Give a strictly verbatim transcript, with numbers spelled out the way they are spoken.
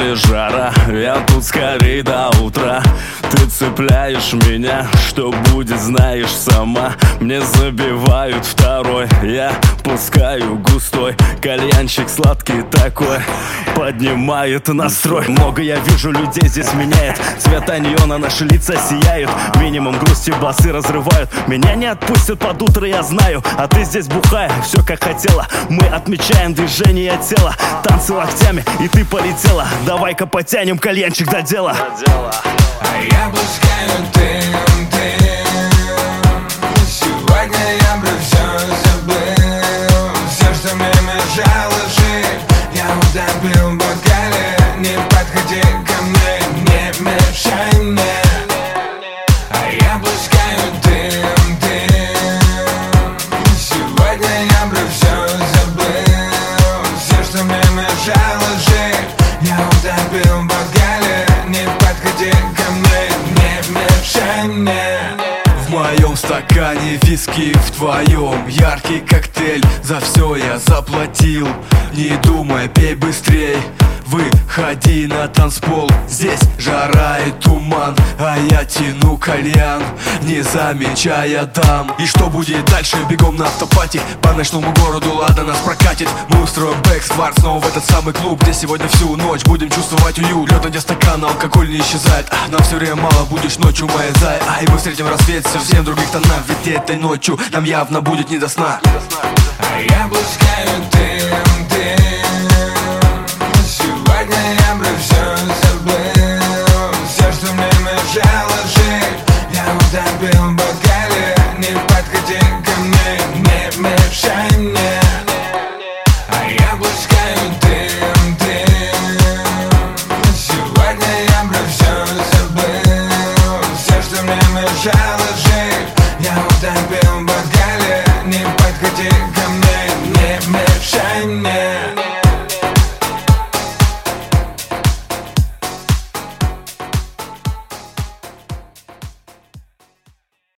после жара, я тут скорей до утра. Ты цепляешь меня, что будет, знаешь сама. Мне забивают второй, я пускаю густой. Кальянчик сладкий такой, поднимает настрой. Много я вижу, людей здесь меняет. Цвета неона, наши лица сияют. Минимум грусти, басы разрывают. Меня не отпустят под утро, я знаю. А ты здесь бухая, все как хотела. Мы отмечаем движение тела, танцы локтями, и ты полетела. Давай-ка потянем кальянчик до дела. А я пускаю дым, дым. Сегодня я про все забыл. Все, что мне мешало жить, я утопил в бокале. Не подходи ко мне, не мешай мне. А я пускаю дым, дым. Сегодня я про все забыл. Все, что мне мешало жить, я утопил в бокале. Не подходи ко мне, не мешай мне. В моем стакане виски, в твоем яркий коктейль. За все я заплатил, не думай, пей быстрей. Выходи на танцпол, здесь жара и туман, а я тяну кальян, не замечая дам. И что будет дальше, бегом на автопати. По ночному городу, ладно, нас прокатит. Мы устроим бэкскварт снова в этот самый клуб, где сегодня всю ночь будем чувствовать уют. Лед, где стакан, алкоголь не исчезает. а, Нам все время мало, будешь ночью моя зая. А и мы встретим рассвет совсем в других тонах. Ведь этой ночью нам явно будет не до сна. А я пускаю